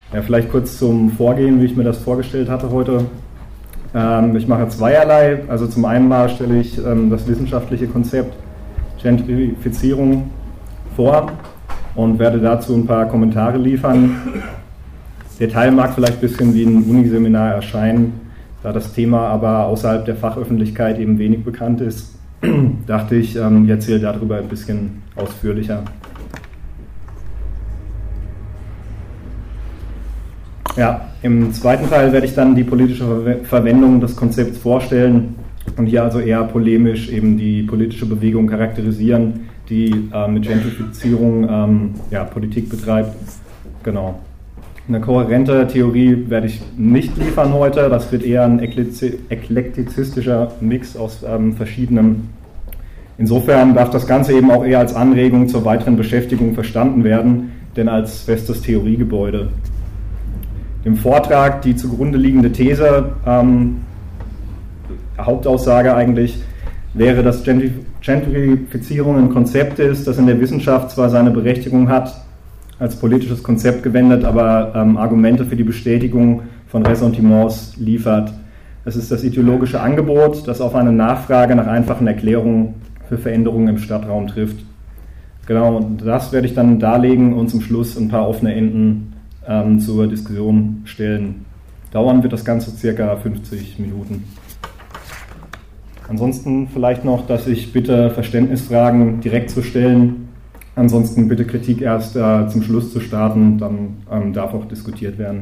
Ja, vielleicht kurz zum Vorgehen, wie ich mir das vorgestellt hatte heute. Ich mache zweierlei. Also zum einen mal stelle ich das wissenschaftliche Konzept Gentrifizierung vor und werde dazu ein paar Kommentare liefern. Der Teil mag vielleicht ein bisschen wie ein Uniseminar erscheinen, da das Thema aber außerhalb der Fachöffentlichkeit eben wenig bekannt ist, dachte ich, ich erzähle darüber ein bisschen ausführlicher. Ja, im zweiten Teil werde ich dann die politische Verwendung des Konzepts vorstellen und hier also eher polemisch eben die politische Bewegung charakterisieren, die mit Gentrifizierung Politik betreibt. Genau. Eine kohärente Theorie werde ich nicht liefern heute, das wird eher ein eklektizistischer Mix aus verschiedenen. Insofern darf das Ganze eben auch eher als Anregung zur weiteren Beschäftigung verstanden werden, denn als festes Theoriegebäude. Im Vortrag die zugrunde liegende These, Hauptaussage eigentlich, wäre, dass Gentrifizierung ein Konzept ist, das in der Wissenschaft zwar seine Berechtigung hat, als politisches Konzept gewendet, aber Argumente für die Bestätigung von Ressentiments liefert. Es ist das ideologische Angebot, das auf eine Nachfrage nach einfachen Erklärungen für Veränderungen im Stadtraum trifft. Genau, und das werde ich dann darlegen und zum Schluss ein paar offene Enden zur Diskussion stellen. Dauern wird das Ganze circa 50 Minuten. Ansonsten vielleicht noch, dass ich bitte Verständnisfragen direkt zu stellen. Ansonsten bitte Kritik erst zum Schluss zu starten, dann darf auch diskutiert werden.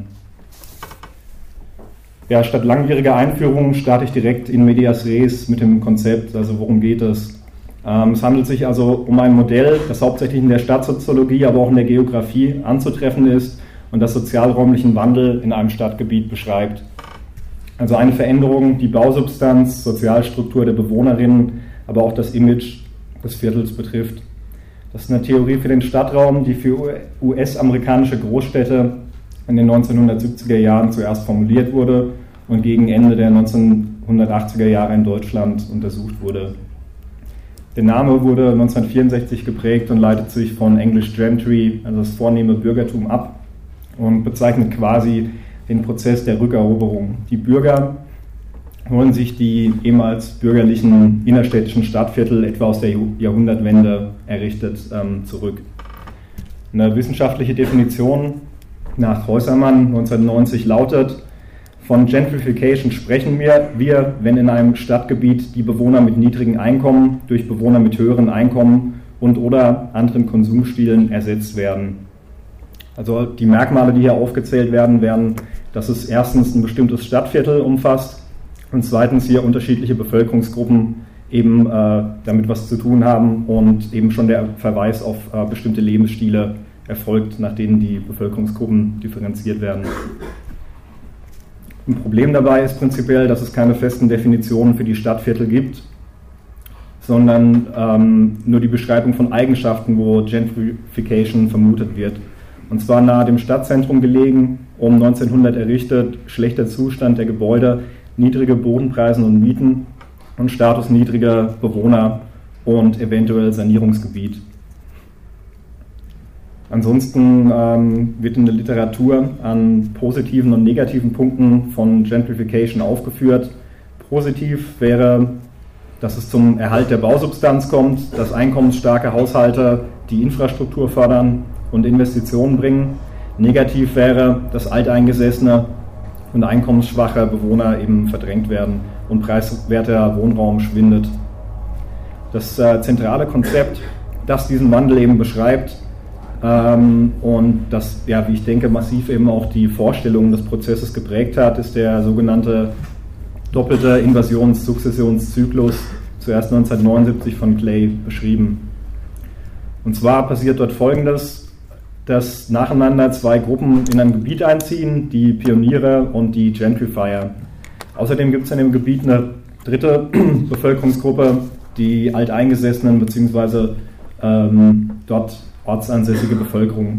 Ja, statt langwieriger Einführung starte ich direkt in medias res mit dem Konzept, also worum geht es. Es handelt sich also um ein Modell, das hauptsächlich in der Stadtsoziologie, aber auch in der Geografie anzutreffen ist und das sozialräumlichen Wandel in einem Stadtgebiet beschreibt. Also eine Veränderung, die Bausubstanz, Sozialstruktur der Bewohnerinnen, aber auch das Image des Viertels betrifft. Das ist eine Theorie für den Stadtraum, die für US-amerikanische Großstädte in den 1970er Jahren zuerst formuliert wurde und gegen Ende der 1980er Jahre in Deutschland untersucht wurde. Der Name wurde 1964 geprägt und leitet sich von English Gentry, also das vornehme Bürgertum, ab und bezeichnet quasi den Prozess der Rückeroberung. Die Bürger holen sich die ehemals bürgerlichen innerstädtischen Stadtviertel etwa aus der Jahrhundertwende errichtet zurück. Eine wissenschaftliche Definition nach Häusermann 1990 lautet: Von Gentrification sprechen wir, wenn in einem Stadtgebiet die Bewohner mit niedrigen Einkommen durch Bewohner mit höheren Einkommen und oder anderen Konsumstilen ersetzt werden. Also die Merkmale, die hier aufgezählt werden, wären, dass es erstens ein bestimmtes Stadtviertel umfasst und zweitens hier unterschiedliche Bevölkerungsgruppen eben damit was zu tun haben und eben schon der Verweis auf bestimmte Lebensstile erfolgt, nach denen die Bevölkerungsgruppen differenziert werden. Ein Problem dabei ist prinzipiell, dass es keine festen Definitionen für die Stadtviertel gibt, sondern nur die Beschreibung von Eigenschaften, wo Gentrification vermutet wird. Und zwar nahe dem Stadtzentrum gelegen, um 1900 errichtet, schlechter Zustand der Gebäude, niedrige Bodenpreise und Mieten und Status niedriger Bewohner und eventuell Sanierungsgebiet. Ansonsten wird in der Literatur an positiven und negativen Punkten von Gentrification aufgeführt. Positiv wäre, dass es zum Erhalt der Bausubstanz kommt, dass einkommensstarke Haushalte die Infrastruktur fördern und Investitionen bringen. Negativ wäre, dass alteingesessene und einkommensschwache Bewohner eben verdrängt werden und preiswerter Wohnraum schwindet. Das zentrale Konzept, das diesen Wandel eben beschreibt und das, ja, wie ich denke, massiv eben auch die Vorstellungen des Prozesses geprägt hat, ist der sogenannte doppelte Invasions-Sukzessionszyklus, zuerst 1979 von Clay beschrieben. Und zwar passiert dort Folgendes: dass nacheinander zwei Gruppen in ein Gebiet einziehen, die Pioniere und die Gentrifier. Außerdem gibt es in dem Gebiet eine dritte Bevölkerungsgruppe, die Alteingesessenen bzw. Dort ortsansässige Bevölkerung.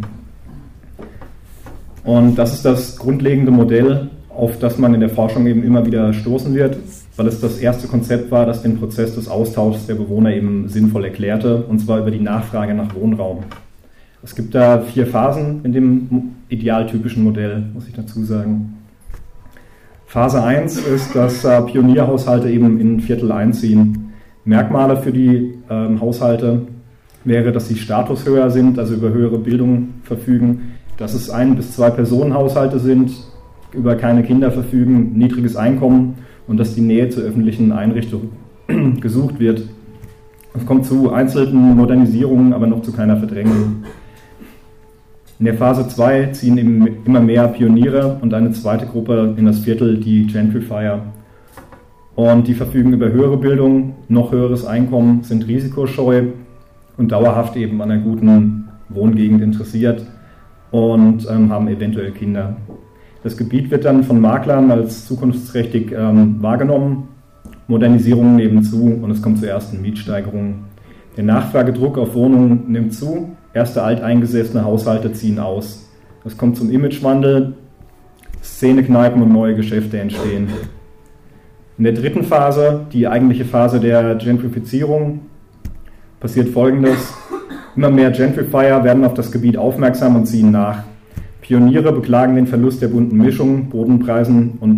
Und das ist das grundlegende Modell, auf das man in der Forschung eben immer wieder stoßen wird, weil es das erste Konzept war, das den Prozess des Austauschs der Bewohner eben sinnvoll erklärte, und zwar über die Nachfrage nach Wohnraum. Es gibt da 4 Phasen in dem idealtypischen Modell, muss ich dazu sagen. Phase 1 ist, dass Pionierhaushalte eben in Viertel einziehen. Merkmale für die Haushalte wäre, dass sie statushöher sind, also über höhere Bildung verfügen, dass es 1- bis 2 Personenhaushalte sind, über keine Kinder verfügen, niedriges Einkommen und dass die Nähe zur öffentlichen Einrichtung gesucht wird. Es kommt zu einzelnen Modernisierungen, aber noch zu keiner Verdrängung. In der Phase 2 ziehen eben immer mehr Pioniere und eine zweite Gruppe in das Viertel, die Gentrifier. Und die verfügen über höhere Bildung, noch höheres Einkommen, sind risikoscheu und dauerhaft eben an einer guten Wohngegend interessiert und haben eventuell Kinder. Das Gebiet wird dann von Maklern als zukunftsträchtig wahrgenommen, Modernisierungen nehmen zu und es kommt zu ersten Mietsteigerungen. Der Nachfragedruck auf Wohnungen nimmt zu, erste alteingesessene Haushalte ziehen aus. Es kommt zum Imagewandel, Szenekneipen und neue Geschäfte entstehen. In der dritten Phase, die eigentliche Phase der Gentrifizierung, passiert Folgendes. Immer mehr Gentrifier werden auf das Gebiet aufmerksam und ziehen nach. Pioniere beklagen den Verlust der bunten Mischung, Bodenpreise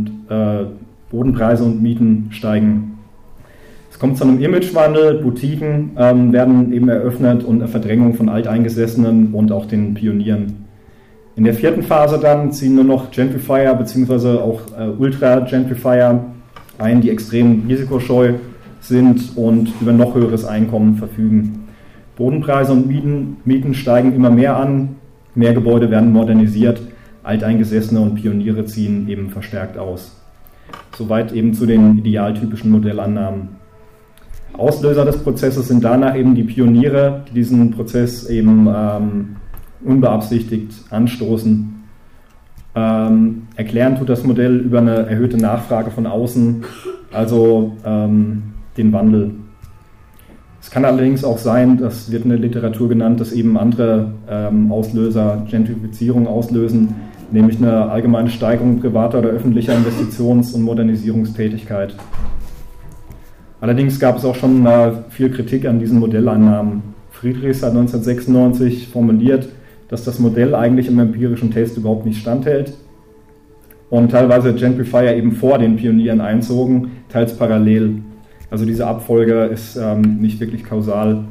und Mieten steigen. Es kommt zu einem Imagewandel, Boutiquen werden eben eröffnet und eine Verdrängung von Alteingesessenen und auch den Pionieren. In der vierten Phase dann ziehen nur noch Gentrifier bzw. auch Ultra-Gentrifier ein, die extrem risikoscheu sind und über noch höheres Einkommen verfügen. Bodenpreise und Mieten steigen immer mehr an, mehr Gebäude werden modernisiert, Alteingesessene und Pioniere ziehen eben verstärkt aus. Soweit eben zu den idealtypischen Modellannahmen. Auslöser des Prozesses sind danach eben die Pioniere, die diesen Prozess eben unbeabsichtigt anstoßen. Erklären tut das Modell über eine erhöhte Nachfrage von außen, also den Wandel. Es kann allerdings auch sein, das wird in der Literatur genannt, dass eben andere Auslöser Gentrifizierung auslösen, nämlich eine allgemeine Steigerung privater oder öffentlicher Investitions- und Modernisierungstätigkeit. Allerdings gab es auch schon viel Kritik an diesen Modellannahmen. Friedrichs hat 1996 formuliert, dass das Modell eigentlich im empirischen Test überhaupt nicht standhält und teilweise Gentrifier eben vor den Pionieren einzogen, teils parallel. Also diese Abfolge ist nicht wirklich kausal.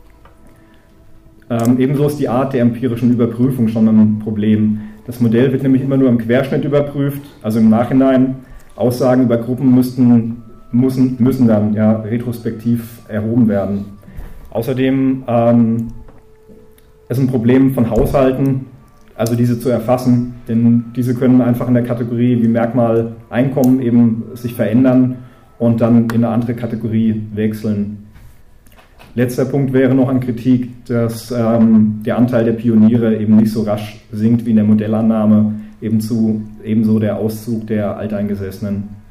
Ebenso ist die Art der empirischen Überprüfung schon ein Problem. Das Modell wird nämlich immer nur im Querschnitt überprüft, also im Nachhinein. Aussagen über Gruppen müssen dann retrospektiv erhoben werden. Außerdem ist ein Problem von Haushalten, also diese zu erfassen, denn diese können einfach in der Kategorie wie Merkmal Einkommen eben sich verändern und dann in eine andere Kategorie wechseln. Letzter Punkt wäre noch an Kritik, dass der Anteil der Pioniere eben nicht so rasch sinkt wie in der Modellannahme, ebenso der Auszug der Alteingesessenen.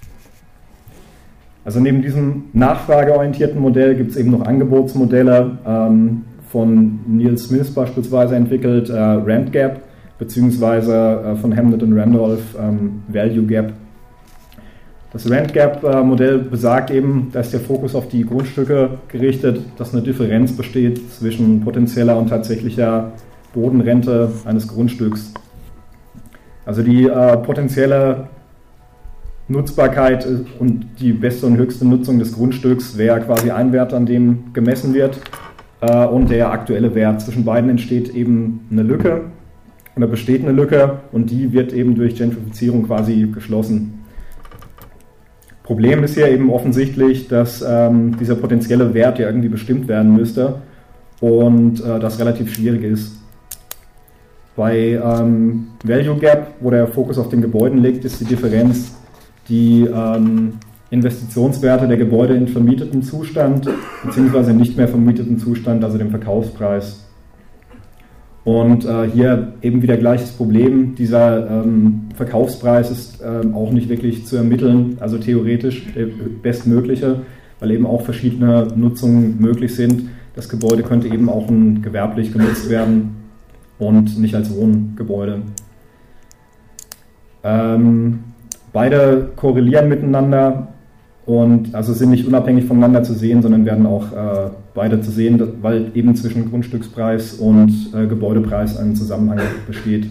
Also neben diesem nachfrageorientierten Modell gibt es eben noch Angebotsmodelle, von Neil Smith beispielsweise entwickelt, Rent Gap, beziehungsweise von Hamnet und Randolph, Value Gap. Das Rent Gap Modell besagt eben, da ist der Fokus auf die Grundstücke gerichtet, dass eine Differenz besteht zwischen potenzieller und tatsächlicher Bodenrente eines Grundstücks. Also die potenzielle Nutzbarkeit und die beste und höchste Nutzung des Grundstücks wäre quasi ein Wert, an dem gemessen wird, und der aktuelle Wert. Zwischen beiden entsteht eben eine Lücke oder besteht eine Lücke und die wird eben durch Gentrifizierung quasi geschlossen. Problem ist hier eben offensichtlich, dass dieser potenzielle Wert ja irgendwie bestimmt werden müsste und das relativ schwierig ist. Bei Value Gap, wo der Fokus auf den Gebäuden liegt, ist die Differenz die Investitionswerte der Gebäude in vermietetem Zustand bzw. nicht mehr vermietetem Zustand, also dem Verkaufspreis. Und hier eben wieder gleiches Problem, dieser Verkaufspreis ist auch nicht wirklich zu ermitteln, also theoretisch der bestmögliche, weil eben auch verschiedene Nutzungen möglich sind. Das Gebäude könnte eben auch gewerblich genutzt werden und nicht als Wohngebäude. Beide korrelieren miteinander und also sind nicht unabhängig voneinander zu sehen, sondern werden auch beide zu sehen, weil eben zwischen Grundstückspreis und Gebäudepreis ein Zusammenhang besteht.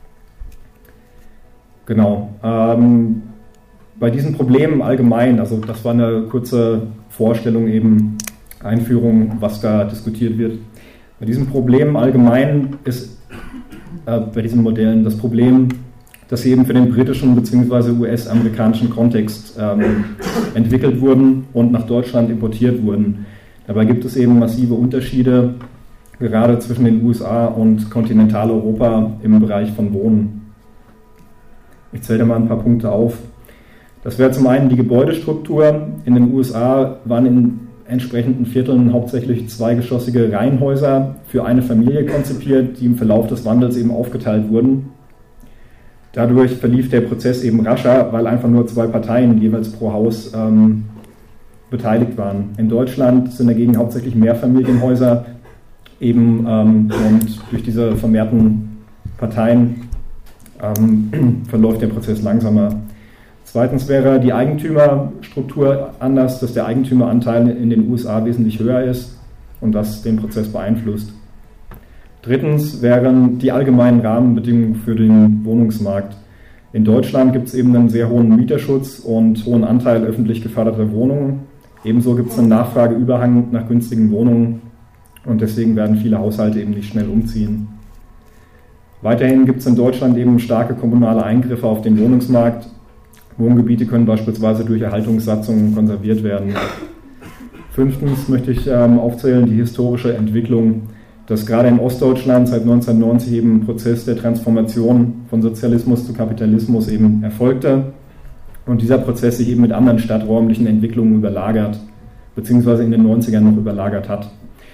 Genau. Bei diesen Problemen allgemein, also das war eine kurze Vorstellung, eben Einführung, was da diskutiert wird. Bei diesen Problemen allgemein ist bei diesen Modellen das Problem, dass sie eben für den britischen bzw. US-amerikanischen Kontext entwickelt wurden und nach Deutschland importiert wurden. Dabei gibt es eben massive Unterschiede, gerade zwischen den USA und Kontinentaleuropa im Bereich von Wohnen. Ich zähle da mal ein paar Punkte auf. Das wäre zum einen die Gebäudestruktur. In den USA waren in entsprechenden Vierteln hauptsächlich zweigeschossige Reihenhäuser für eine Familie konzipiert, die im Verlauf des Wandels eben aufgeteilt wurden. Dadurch verlief der Prozess eben rascher, weil einfach nur 2 Parteien jeweils pro Haus beteiligt waren. In Deutschland sind dagegen hauptsächlich Mehrfamilienhäuser eben und durch diese vermehrten Parteien verläuft der Prozess langsamer. Zweitens wäre die Eigentümerstruktur anders, dass der Eigentümeranteil in den USA wesentlich höher ist und das den Prozess beeinflusst. Drittens wären die allgemeinen Rahmenbedingungen für den Wohnungsmarkt. In Deutschland gibt es eben einen sehr hohen Mieterschutz und hohen Anteil öffentlich geförderter Wohnungen. Ebenso gibt es einen Nachfrageüberhang nach günstigen Wohnungen und deswegen werden viele Haushalte eben nicht schnell umziehen. Weiterhin gibt es in Deutschland eben starke kommunale Eingriffe auf den Wohnungsmarkt. Wohngebiete können beispielsweise durch Erhaltungssatzungen konserviert werden. Fünftens möchte ich aufzählen die historische Entwicklung, dass gerade in Ostdeutschland seit 1990 eben ein Prozess der Transformation von Sozialismus zu Kapitalismus eben erfolgte und dieser Prozess sich eben mit anderen stadträumlichen Entwicklungen überlagert, beziehungsweise in den 90ern noch überlagert hat.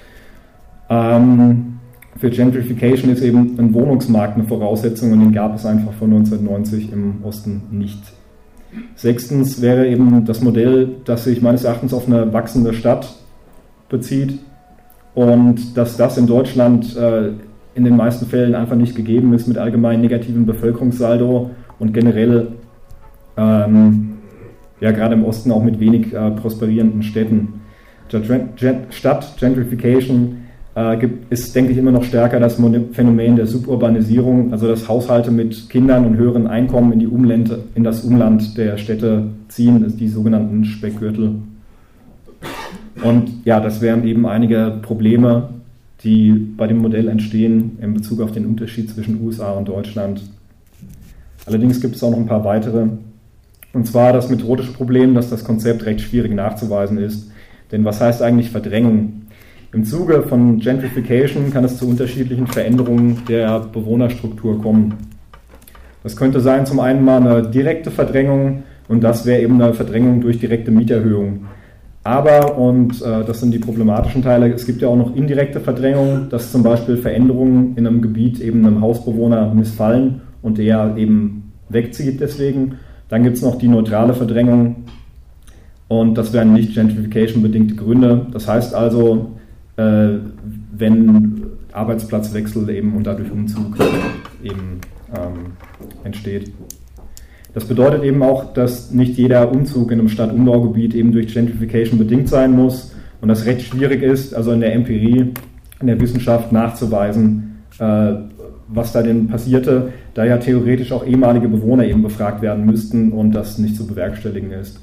Für Gentrification ist eben ein Wohnungsmarkt eine Voraussetzung und den gab es einfach vor 1990 im Osten nicht. Sechstens wäre eben das Modell, das sich meines Erachtens auf eine wachsende Stadt bezieht und dass das in Deutschland in den meisten Fällen einfach nicht gegeben ist mit allgemein negativen Bevölkerungssaldo und generell gerade im Osten auch mit wenig prosperierenden Städten. Stadt-Gentrification ist, denke ich, immer noch stärker das Phänomen der Suburbanisierung, also dass Haushalte mit Kindern und höheren Einkommen in das Umland der Städte ziehen, die sogenannten Speckgürtel. Und ja, das wären eben einige Probleme, die bei dem Modell entstehen in Bezug auf den Unterschied zwischen USA und Deutschland. Allerdings gibt es auch noch ein paar weitere. Und zwar das methodische Problem, dass das Konzept recht schwierig nachzuweisen ist. Denn was heißt eigentlich Verdrängung? Im Zuge von Gentrification kann es zu unterschiedlichen Veränderungen der Bewohnerstruktur kommen. Das könnte sein zum einen mal eine direkte Verdrängung und das wäre eben eine Verdrängung durch direkte Mieterhöhung. Aber, und das sind die problematischen Teile, es gibt ja auch noch indirekte Verdrängung, dass zum Beispiel Veränderungen in einem Gebiet eben einem Hausbewohner missfallen und der eben wegzieht deswegen. Dann gibt es noch die neutrale Verdrängung und das wären nicht Gentrification-bedingte Gründe. Das heißt also, wenn Arbeitsplatzwechsel eben und dadurch Umzug eben entsteht. Das bedeutet eben auch, dass nicht jeder Umzug in einem Stadtumbaugebiet eben durch Gentrification bedingt sein muss und das recht schwierig ist, also in der Empirie, in der Wissenschaft nachzuweisen, was da denn passierte, da ja theoretisch auch ehemalige Bewohner eben befragt werden müssten und das nicht zu bewerkstelligen ist.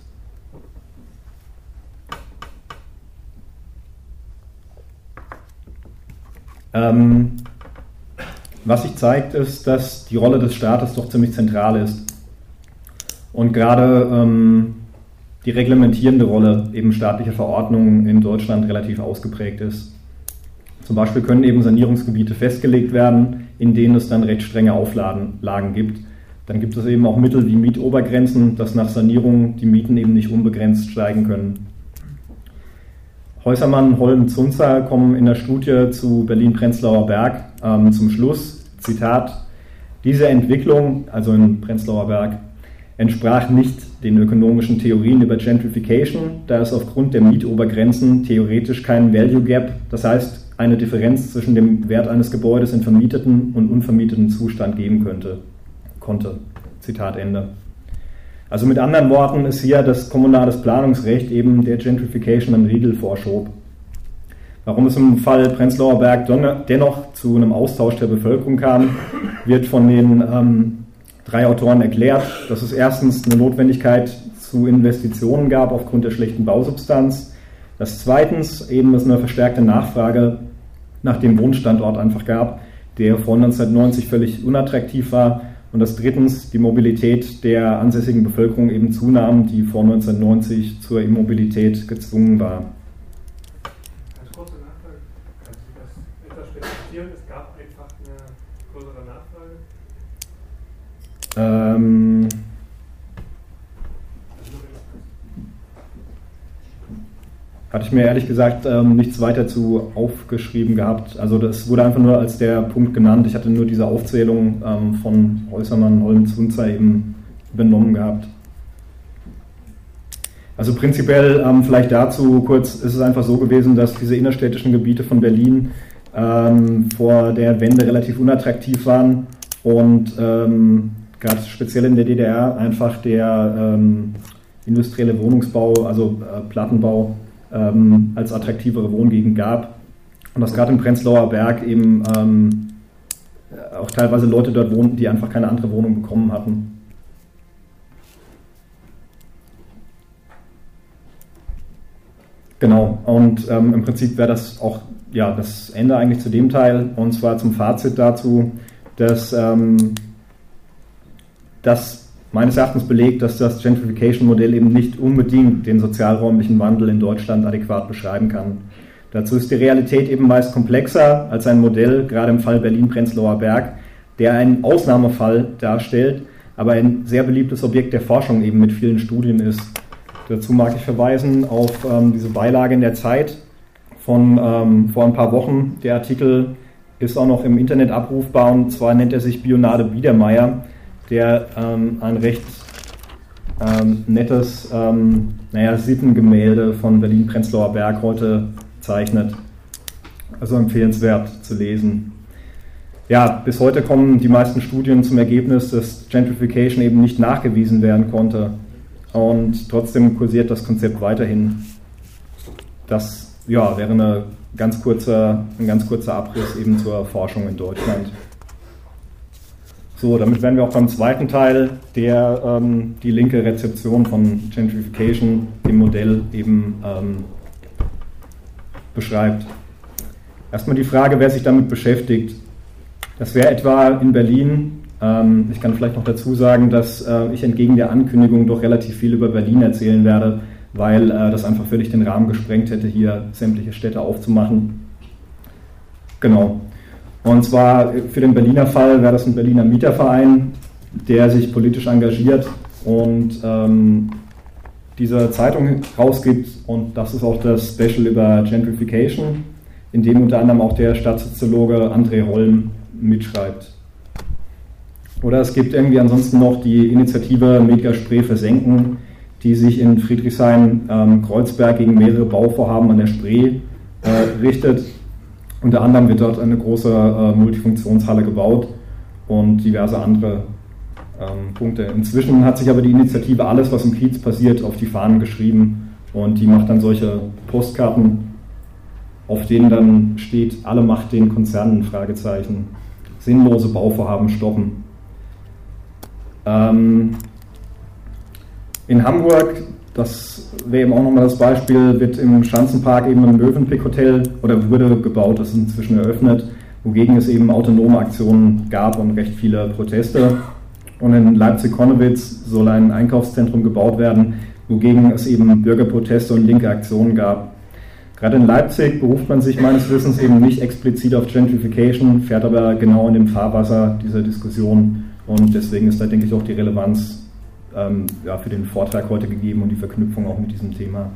Was sich zeigt, ist, dass die Rolle des Staates doch ziemlich zentral ist und gerade die reglementierende Rolle eben staatlicher Verordnungen in Deutschland relativ ausgeprägt ist. Zum Beispiel können eben Sanierungsgebiete festgelegt werden, in denen es dann recht strenge Auflagen gibt. Dann gibt es eben auch Mittel wie Mietobergrenzen, dass nach Sanierung die Mieten eben nicht unbegrenzt steigen können. Häusermann, Holm, Zunzer kommen in der Studie zu Berlin-Prenzlauer Berg zum Schluss, Zitat, diese Entwicklung, also in Prenzlauer Berg, entsprach nicht den ökonomischen Theorien über Gentrification, da es aufgrund der Mietobergrenzen theoretisch keinen Value Gap, das heißt eine Differenz zwischen dem Wert eines Gebäudes in vermieteten und unvermieteten Zustand geben konnte. Zitat Ende. Also mit anderen Worten ist hier das kommunales Planungsrecht eben der Gentrification einen Riegel vorschob. Warum es im Fall Prenzlauer Berg dennoch zu einem Austausch der Bevölkerung kam, wird von den 3 Autoren erklärt, dass es erstens eine Notwendigkeit zu Investitionen gab aufgrund der schlechten Bausubstanz, dass zweitens eben es eine verstärkte Nachfrage nach dem Wohnstandort einfach gab, der vor 1990 völlig unattraktiv war, und dass drittens die Mobilität der ansässigen Bevölkerung eben zunahm, die vor 1990 zur Immobilität gezwungen war. Ganz kurze Nachfrage, kannst du das etwas spezifizieren? Es gab einfach eine größere Nachfrage? Hatte ich mir ehrlich gesagt nichts weiter zu aufgeschrieben gehabt. Also das wurde einfach nur als der Punkt genannt. Ich hatte nur diese Aufzählung von Häusermann, Holm-Zunzer eben übernommen gehabt. Also prinzipiell vielleicht dazu kurz, ist es einfach so gewesen, dass diese innerstädtischen Gebiete von Berlin vor der Wende relativ unattraktiv waren und gerade speziell in der DDR einfach der industrielle Wohnungsbau, also Plattenbau, als attraktivere Wohngegend gab. Und dass gerade im Prenzlauer Berg eben auch teilweise Leute dort wohnten, die einfach keine andere Wohnung bekommen hatten. Genau, und im Prinzip wäre das auch das Ende eigentlich zu dem Teil, und zwar zum Fazit dazu, dass das meines Erachtens belegt, dass das Gentrification-Modell eben nicht unbedingt den sozialräumlichen Wandel in Deutschland adäquat beschreiben kann. Dazu ist die Realität eben meist komplexer als ein Modell, gerade im Fall Berlin-Prenzlauer Berg, der einen Ausnahmefall darstellt, aber ein sehr beliebtes Objekt der Forschung eben mit vielen Studien ist. Dazu mag ich verweisen auf diese Beilage in der Zeit von vor ein paar Wochen. Der Artikel ist auch noch im Internet abrufbar, und zwar nennt er sich Bionade Biedermeier, der ein recht nettes Sittengemälde von Berlin-Prenzlauer Berg heute zeichnet. Also empfehlenswert zu lesen. Ja, bis heute kommen die meisten Studien zum Ergebnis, dass Gentrification eben nicht nachgewiesen werden konnte. Und trotzdem kursiert das Konzept weiterhin. Das wäre ein ganz kurzer Abriss eben zur Forschung in Deutschland. So, damit wären wir auch beim zweiten Teil, der die linke Rezeption von Gentrification, dem Modell eben beschreibt. Erstmal die Frage, wer sich damit beschäftigt. Das wäre etwa in Berlin. Ich kann vielleicht noch dazu sagen, dass ich entgegen der Ankündigung doch relativ viel über Berlin erzählen werde, weil das einfach völlig den Rahmen gesprengt hätte, hier sämtliche Städte aufzumachen. Genau. Und zwar für den Berliner Fall wäre das ein Berliner Mieterverein, der sich politisch engagiert und diese Zeitung rausgibt, und das ist auch das Special über Gentrification, in dem unter anderem auch der Stadtsoziologe André Holm mitschreibt. Oder es gibt irgendwie ansonsten noch die Initiative Mediger Spree versenken, die sich in Friedrichshain-Kreuzberg gegen mehrere Bauvorhaben an der Spree richtet. Unter anderem wird dort eine große Multifunktionshalle gebaut und diverse andere Punkte. Inzwischen hat sich aber die Initiative Alles, was im Kiez passiert, auf die Fahnen geschrieben, und die macht dann solche Postkarten, auf denen dann steht: Alle Macht den Konzernen, Fragezeichen, sinnlose Bauvorhaben stoppen. In Hamburg, das wäre eben auch nochmal das Beispiel, wird im Schanzenpark eben ein Mövenpick-Hotel oder wurde gebaut, das ist inzwischen eröffnet, wogegen es eben autonome Aktionen gab und recht viele Proteste. Und in Leipzig-Konnewitz soll ein Einkaufszentrum gebaut werden, wogegen es eben Bürgerproteste und linke Aktionen gab. Gerade in Leipzig beruft man sich meines Wissens eben nicht explizit auf Gentrification, fährt aber genau in dem Fahrwasser dieser Diskussion, und deswegen ist da, denke ich, auch die Relevanz für den Vortrag heute gegeben und die Verknüpfung auch mit diesem Thema.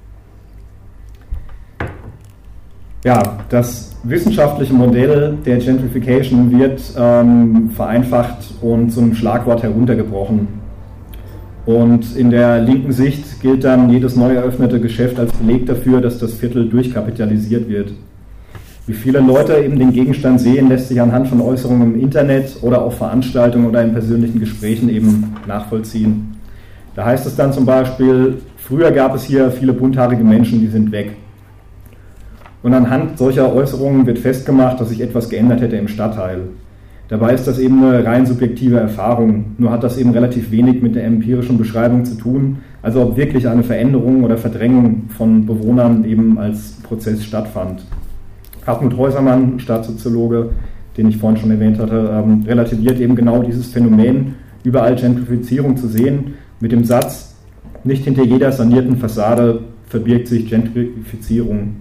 Ja, das wissenschaftliche Modell der Gentrification wird vereinfacht und zu einem Schlagwort heruntergebrochen. Und in der linken Sicht gilt dann jedes neu eröffnete Geschäft als Beleg dafür, dass das Viertel durchkapitalisiert wird. Wie viele Leute eben den Gegenstand sehen, lässt sich anhand von Äußerungen im Internet oder auf Veranstaltungen oder in persönlichen Gesprächen eben nachvollziehen. Da heißt es dann zum Beispiel, früher gab es hier viele bunthaarige Menschen, die sind weg. Und anhand solcher Äußerungen wird festgemacht, dass sich etwas geändert hätte im Stadtteil. Dabei ist das eben eine rein subjektive Erfahrung, nur hat das eben relativ wenig mit der empirischen Beschreibung zu tun, also ob wirklich eine Veränderung oder Verdrängung von Bewohnern eben als Prozess stattfand. Hartmut Häusermann, Staatssoziologe, den ich vorhin schon erwähnt hatte, relativiert eben genau dieses Phänomen, überall Gentrifizierung zu sehen, mit dem Satz, nicht hinter jeder sanierten Fassade verbirgt sich Gentrifizierung.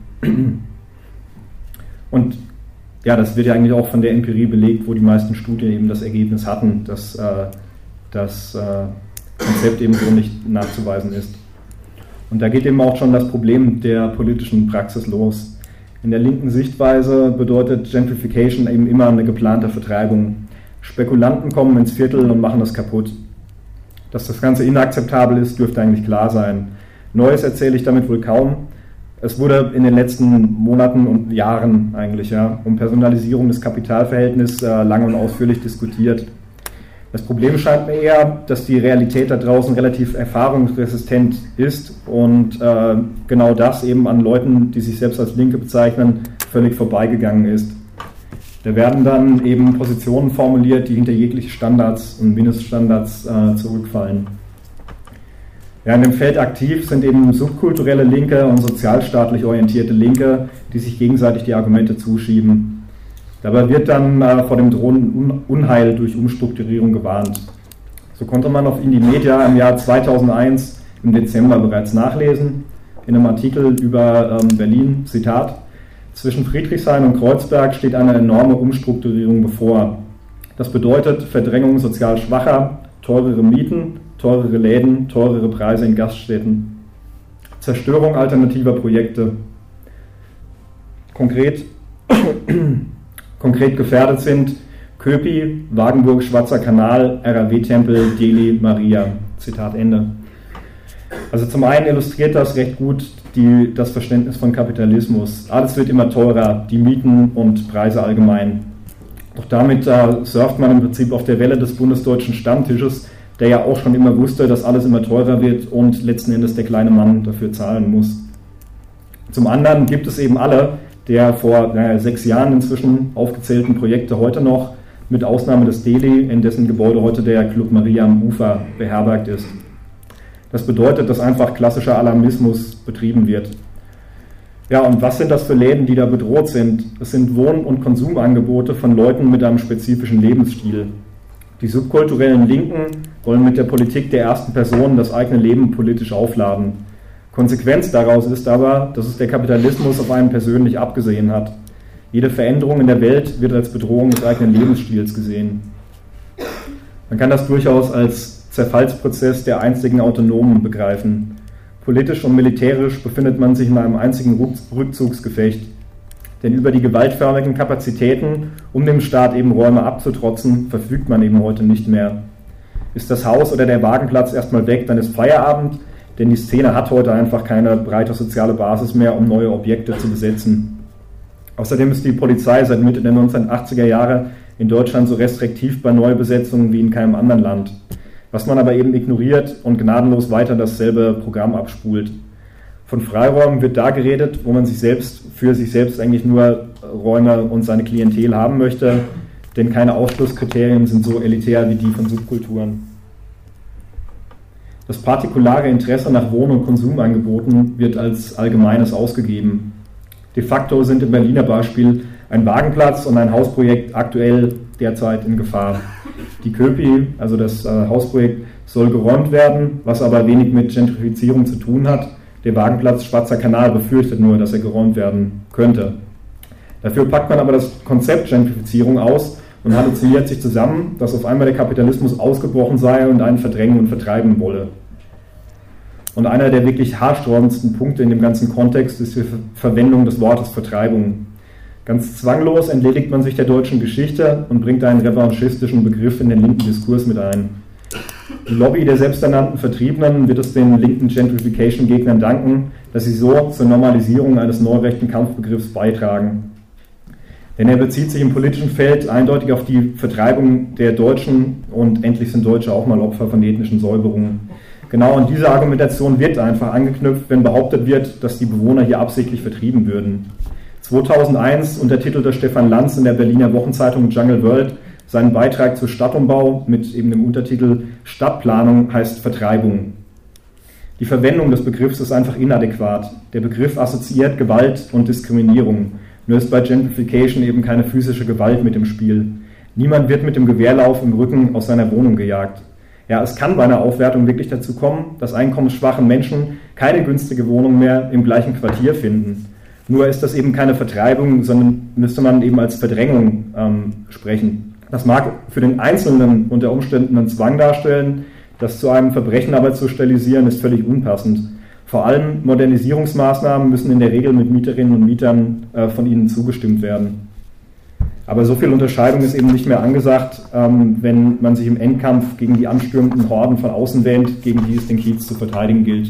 Und ja, das wird ja eigentlich auch von der Empirie belegt, wo die meisten Studien eben das Ergebnis hatten, dass das Konzept eben so nicht nachzuweisen ist. Und da geht eben auch schon das Problem der politischen Praxis los. In der linken Sichtweise bedeutet Gentrification eben immer eine geplante Vertreibung. Spekulanten kommen ins Viertel und machen das kaputt. Dass das Ganze inakzeptabel ist, dürfte eigentlich klar sein. Neues erzähle ich damit wohl kaum. Es wurde in den letzten Monaten und Jahren eigentlich um Personalisierung des Kapitalverhältnisses lange und ausführlich diskutiert. Das Problem scheint mir eher, dass die Realität da draußen relativ erfahrungsresistent ist und genau das eben an Leuten, die sich selbst als Linke bezeichnen, völlig vorbeigegangen ist. Da werden dann eben Positionen formuliert, die hinter jegliche Standards und Mindeststandards zurückfallen. Ja, in dem Feld aktiv sind eben subkulturelle Linke und sozialstaatlich orientierte Linke, die sich gegenseitig die Argumente zuschieben. Dabei wird dann vor dem drohenden Unheil durch Umstrukturierung gewarnt. So konnte man auf Indymedia im Jahr 2001 im Dezember bereits nachlesen, in einem Artikel über Berlin, Zitat, zwischen Friedrichshain und Kreuzberg steht eine enorme Umstrukturierung bevor. Das bedeutet Verdrängung sozial Schwacher, teurere Mieten, teurere Läden, teurere Preise in Gaststätten, Zerstörung alternativer Projekte. Konkret gefährdet sind Köpi, Wagenburg, Schwarzer Kanal, RAW-Tempel, Delhi, Maria. Zitat Ende. Also zum einen illustriert das recht gut das Verständnis von Kapitalismus. Alles wird immer teurer, die Mieten und Preise allgemein. Doch damit surft man im Prinzip auf der Welle des bundesdeutschen Stammtisches, der ja auch schon immer wusste, dass alles immer teurer wird und letzten Endes der kleine Mann dafür zahlen muss. Zum anderen gibt es eben alle der vor 6 Jahren inzwischen aufgezählten Projekte heute noch, mit Ausnahme des Delhi, in dessen Gebäude heute der Club Maria am Ufer beherbergt ist. Das bedeutet, dass einfach klassischer Alarmismus betrieben wird. Ja, und was sind das für Läden, die da bedroht sind? Es sind Wohn- und Konsumangebote von Leuten mit einem spezifischen Lebensstil. Die subkulturellen Linken wollen mit der Politik der ersten Person das eigene Leben politisch aufladen. Konsequenz daraus ist aber, dass es der Kapitalismus auf einen persönlich abgesehen hat. Jede Veränderung in der Welt wird als Bedrohung des eigenen Lebensstils gesehen. Man kann das durchaus als Zerfallsprozess der einzigen Autonomen begreifen. Politisch und militärisch befindet man sich in einem einzigen Rückzugsgefecht. Denn über die gewaltförmigen Kapazitäten, um dem Staat eben Räume abzutrotzen, verfügt man eben heute nicht mehr. Ist das Haus oder der Wagenplatz erstmal weg, dann ist Feierabend, denn die Szene hat heute einfach keine breite soziale Basis mehr, um neue Objekte zu besetzen. Außerdem ist die Polizei seit Mitte der 1980er Jahre in Deutschland so restriktiv bei Neubesetzungen wie in keinem anderen Land. Was man aber eben ignoriert und gnadenlos weiter dasselbe Programm abspult. Von Freiräumen wird da geredet, wo man für sich selbst eigentlich nur Räume und seine Klientel haben möchte, denn keine Ausschlusskriterien sind so elitär wie die von Subkulturen. Das partikulare Interesse nach Wohn- und Konsumangeboten wird als Allgemeines ausgegeben. De facto sind im Berliner Beispiel ein Wagenplatz und ein Hausprojekt aktuell derzeit in Gefahr. Die Köpi, also das Hausprojekt, soll geräumt werden, was aber wenig mit Gentrifizierung zu tun hat. Der Wagenplatz Schwarzer Kanal befürchtet nur, dass er geräumt werden könnte. Dafür packt man aber das Konzept Gentrifizierung aus und halluziniert sich zusammen, dass auf einmal der Kapitalismus ausgebrochen sei und einen verdrängen und vertreiben wolle. Und einer der wirklich haarsträubendsten Punkte in dem ganzen Kontext ist die Verwendung des Wortes Vertreibung. Ganz zwanglos entledigt man sich der deutschen Geschichte und bringt einen revanchistischen Begriff in den linken Diskurs mit ein. Die Lobby der selbsternannten Vertriebenen wird es den linken Gentrification-Gegnern danken, dass sie so zur Normalisierung eines neurechten Kampfbegriffs beitragen. Denn er bezieht sich im politischen Feld eindeutig auf die Vertreibung der Deutschen und endlich sind Deutsche auch mal Opfer von ethnischen Säuberungen. Genau an diese Argumentation wird einfach angeknüpft, wenn behauptet wird, dass die Bewohner hier absichtlich vertrieben würden. 2001 untertitelte Stefan Lanz in der Berliner Wochenzeitung Jungle World seinen Beitrag zu Stadtumbau mit eben dem Untertitel Stadtplanung heißt Vertreibung. Die Verwendung des Begriffs ist einfach inadäquat. Der Begriff assoziiert Gewalt und Diskriminierung. Nur ist bei Gentrification eben keine physische Gewalt mit im Spiel. Niemand wird mit dem Gewehrlauf im Rücken aus seiner Wohnung gejagt. Ja, es kann bei einer Aufwertung wirklich dazu kommen, dass einkommensschwache Menschen keine günstige Wohnung mehr im gleichen Quartier finden. Nur ist das eben keine Vertreibung, sondern müsste man eben als Verdrängung sprechen. Das mag für den Einzelnen unter Umständen einen Zwang darstellen, das zu einem Verbrechen aber zu stilisieren, ist völlig unpassend. Vor allem Modernisierungsmaßnahmen müssen in der Regel mit Mieterinnen und Mietern von ihnen zugestimmt werden. Aber so viel Unterscheidung ist eben nicht mehr angesagt, wenn man sich im Endkampf gegen die anstürmenden Horden von außen wähnt, gegen die es den Kiez zu verteidigen gilt.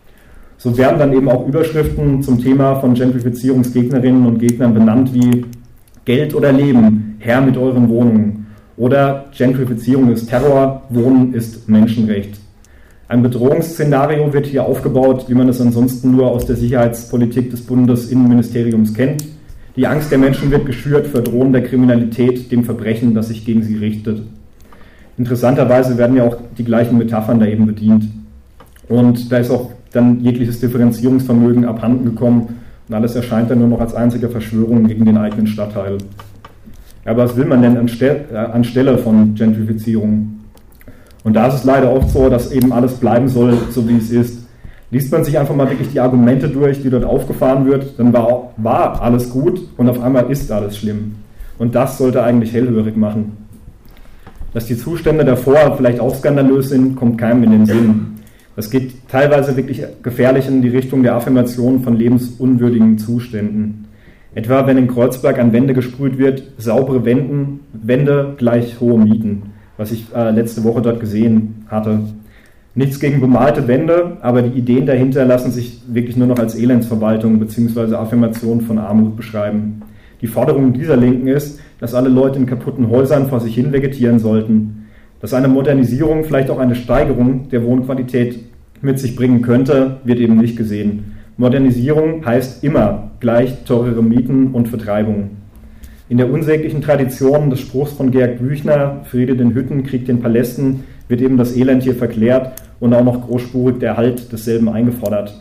So werden dann eben auch Überschriften zum Thema von Gentrifizierungsgegnerinnen und Gegnern benannt wie Geld oder Leben, her mit euren Wohnungen. Oder Gentrifizierung ist Terror, Wohnen ist Menschenrecht. Ein Bedrohungsszenario wird hier aufgebaut, wie man es ansonsten nur aus der Sicherheitspolitik des Bundesinnenministeriums kennt. Die Angst der Menschen wird geschürt vor drohender Kriminalität, dem Verbrechen, das sich gegen sie richtet. Interessanterweise werden ja auch die gleichen Metaphern da eben bedient. Und da ist auch dann jegliches Differenzierungsvermögen abhanden gekommen und alles erscheint dann nur noch als einzige Verschwörung gegen den eigenen Stadtteil. Aber was will man denn anstelle von Gentrifizierung? Und da ist es leider oft so, dass eben alles bleiben soll, so wie es ist. Liest man sich einfach mal wirklich die Argumente durch, die dort aufgefahren wird, dann war alles gut und auf einmal ist alles schlimm. Und das sollte eigentlich hellhörig machen. Dass die Zustände davor vielleicht auch skandalös sind, kommt keinem in den Sinn. Das geht teilweise wirklich gefährlich in die Richtung der Affirmation von lebensunwürdigen Zuständen. Etwa wenn in Kreuzberg an Wände gesprüht wird, saubere Wände gleich hohe Mieten, was ich letzte Woche dort gesehen hatte. Nichts gegen bemalte Wände, aber die Ideen dahinter lassen sich wirklich nur noch als Elendsverwaltung bzw. Affirmation von Armut beschreiben. Die Forderung dieser Linken ist, dass alle Leute in kaputten Häusern vor sich hin vegetieren sollten. Dass eine Modernisierung vielleicht auch eine Steigerung der Wohnqualität mit sich bringen könnte, wird eben nicht gesehen. Modernisierung heißt immer gleich teurere Mieten und Vertreibung. In der unsäglichen Tradition des Spruchs von Georg Büchner, Friede den Hütten, Krieg den Palästen, wird eben das Elend hier verklärt und auch noch großspurig der Erhalt desselben eingefordert.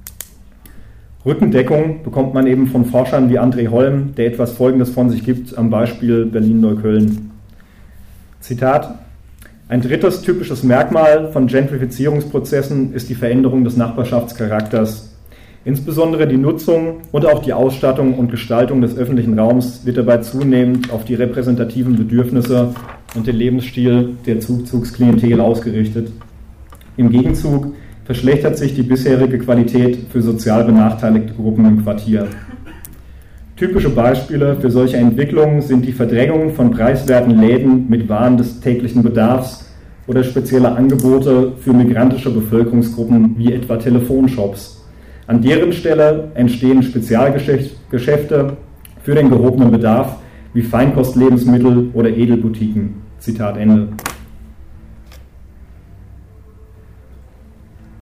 Rückendeckung bekommt man eben von Forschern wie André Holm, der etwas Folgendes von sich gibt am Beispiel Berlin-Neukölln. Zitat: Ein drittes typisches Merkmal von Gentrifizierungsprozessen ist die Veränderung des Nachbarschaftscharakters. Insbesondere die Nutzung und auch die Ausstattung und Gestaltung des öffentlichen Raums wird dabei zunehmend auf die repräsentativen Bedürfnisse und den Lebensstil der Zugzugsklientel ausgerichtet. Im Gegenzug verschlechtert sich die bisherige Qualität für sozial benachteiligte Gruppen im Quartier. Typische Beispiele für solche Entwicklungen sind die Verdrängung von preiswerten Läden mit Waren des täglichen Bedarfs oder spezielle Angebote für migrantische Bevölkerungsgruppen wie etwa Telefonshops. An deren Stelle entstehen Spezialgeschäfte für den gehobenen Bedarf wie Feinkostlebensmittel oder Edelboutiquen. Zitat Ende.